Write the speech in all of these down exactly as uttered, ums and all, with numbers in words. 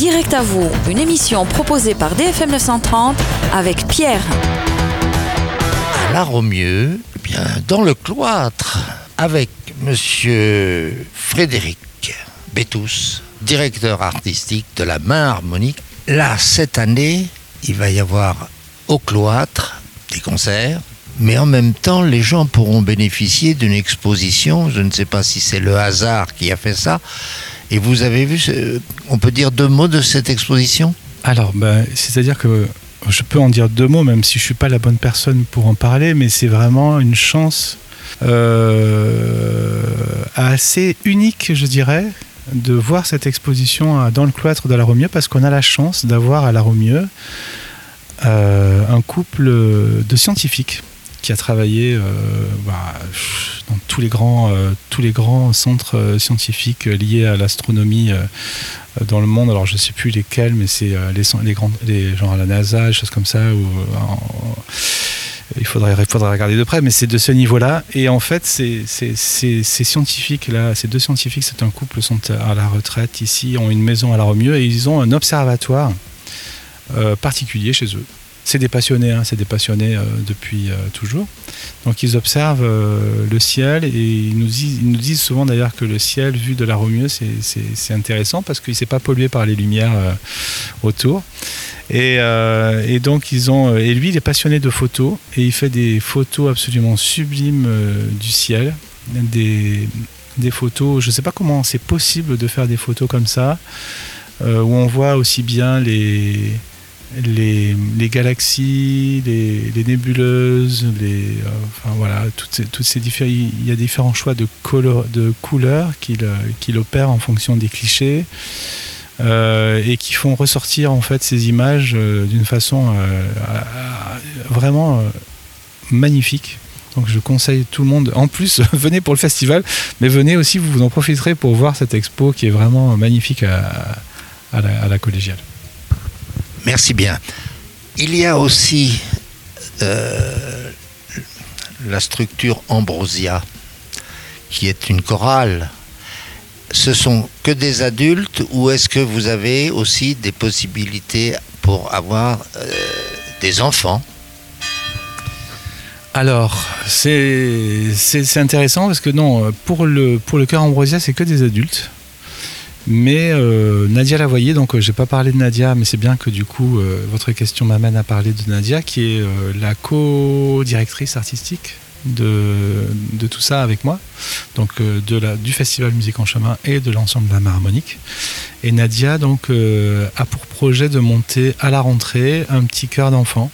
Direct à vous, une émission proposée par D F M neuf cent trente avec Pierre. À La Romieux, eh bien, dans le cloître, avec monsieur Frédéric Bétous, directeur artistique de la Main Harmonique. Là, cette année, il va y avoir au cloître des concerts, mais en même temps, les gens pourront bénéficier d'une exposition. Je ne sais pas si c'est le hasard qui a fait ça. Et vous avez vu, on peut dire deux mots de cette exposition ? Alors, ben, c'est-à-dire que je peux en dire deux mots, même si je ne suis pas la bonne personne pour en parler, mais c'est vraiment une chance euh, assez unique, je dirais, de voir cette exposition dans le cloître de La Romieux, parce qu'on a la chance d'avoir à La Romieux euh, un couple de scientifiques qui a travaillé euh, bah, dans tous les grands, euh, tous les grands centres euh, scientifiques liés à l'astronomie euh, dans le monde. Alors je ne sais plus lesquels, mais c'est euh, les, les grands, les, genre à la NASA, des choses comme ça. Où, euh, il faudrait, il faudrait regarder de près, mais c'est de ce niveau-là. Et en fait, ces, ces, ces, ces scientifiques-là, ces deux scientifiques, c'est un couple, sont à la retraite ici, ont une maison à La Romieux et ils ont un observatoire euh, particulier chez eux. C'est des passionnés, hein, c'est des passionnés euh, depuis euh, toujours. Donc ils observent euh, le ciel et ils nous, disent, ils nous disent souvent d'ailleurs que le ciel vu de La Romieux, c'est, c'est, c'est intéressant parce qu'il ne s'est pas pollué par les lumières euh, autour. Et, euh, et donc ils ont, et lui il est passionné de photos et il fait des photos absolument sublimes euh, du ciel, des, des photos, je ne sais pas comment c'est possible de faire des photos comme ça, euh, où on voit aussi bien les... Les, les galaxies, les, les nébuleuses, les, euh, enfin voilà, toutes ces, toutes ces diffé- il y a différents choix de, color, de couleurs qu'il, qu'il opère en fonction des clichés euh, et qui font ressortir en fait ces images euh, d'une façon euh, vraiment euh, magnifique. Donc je conseille tout le monde, en plus venez pour le festival, mais venez aussi, vous en profiterez pour voir cette expo qui est vraiment magnifique à, à, la, à la collégiale. Merci bien. Il y a aussi euh, la structure Ambrosia, qui est une chorale. Ce sont que des adultes ou est-ce que vous avez aussi des possibilités pour avoir euh, des enfants ? Alors, c'est, c'est, c'est intéressant parce que non, pour le, pour le chœur Ambrosia, c'est que des adultes. Mais euh, Nadia Lavoyer, donc euh, j'ai pas parlé de Nadia, mais c'est bien que du coup euh, votre question m'amène à parler de Nadia, qui est euh, la co-directrice artistique de, de tout ça avec moi, donc euh, de la, du Festival Musique en Chemin et de l'ensemble de la Main Harmonique. Et Nadia donc euh, a pour projet de monter à la rentrée un petit chœur d'enfants.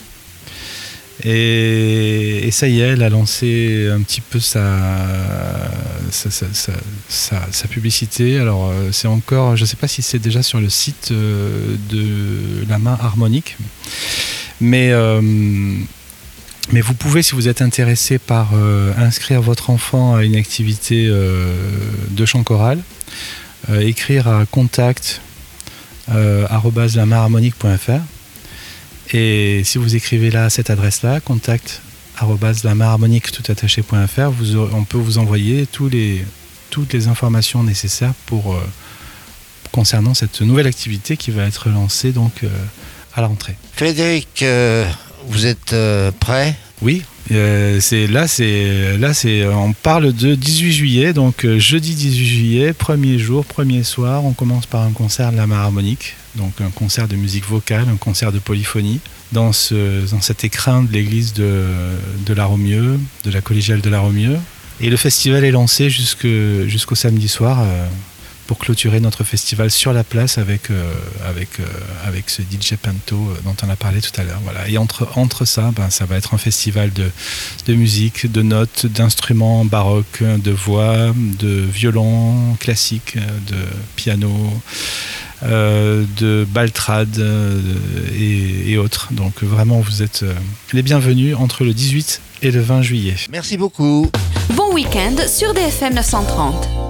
Et, et ça y est, elle a lancé un petit peu sa, sa, sa, sa, sa, sa publicité. Alors c'est encore, je ne sais pas si c'est déjà sur le site de la Main Harmonique, mais, euh, mais vous pouvez, si vous êtes intéressé par euh, inscrire votre enfant à une activité euh, de chant choral, euh, écrire à contact euh, arobase la main harmonique point f r. Et si vous écrivez là à cette adresse-là, contact arobase la main harmonique tout attaché point f r, vous, on peut vous envoyer tous les, toutes les informations nécessaires pour, euh, concernant cette nouvelle activité qui va être lancée donc, euh, à la rentrée. Frédéric, euh, vous êtes euh, prêt ? Oui, euh, c'est, là, c'est, là c'est, on parle de dix-huit juillet, donc euh, jeudi dix-huit juillet, premier jour, premier soir, on commence par un concert de la Main Harmonique. Donc un concert de musique vocale, un concert de polyphonie, dans, ce, dans cet écrin de l'église de, de La Romieux, de la collégiale de La Romieux. Et le festival est lancé jusque, jusqu'au samedi soir euh, pour clôturer notre festival sur la place avec, euh, avec, euh, avec ce D J Panto euh, dont on a parlé tout à l'heure. Voilà. Et entre, entre ça, ben, ça va être un festival de, de musique, de notes, d'instruments baroques, de voix, de violon classique, de piano, Euh, de baltrade euh, et, et autres. Donc vraiment, vous êtes euh, les bienvenus entre le dix-huit et le vingt juillet. Merci beaucoup. Bon week-end sur D F M neuf cent trente.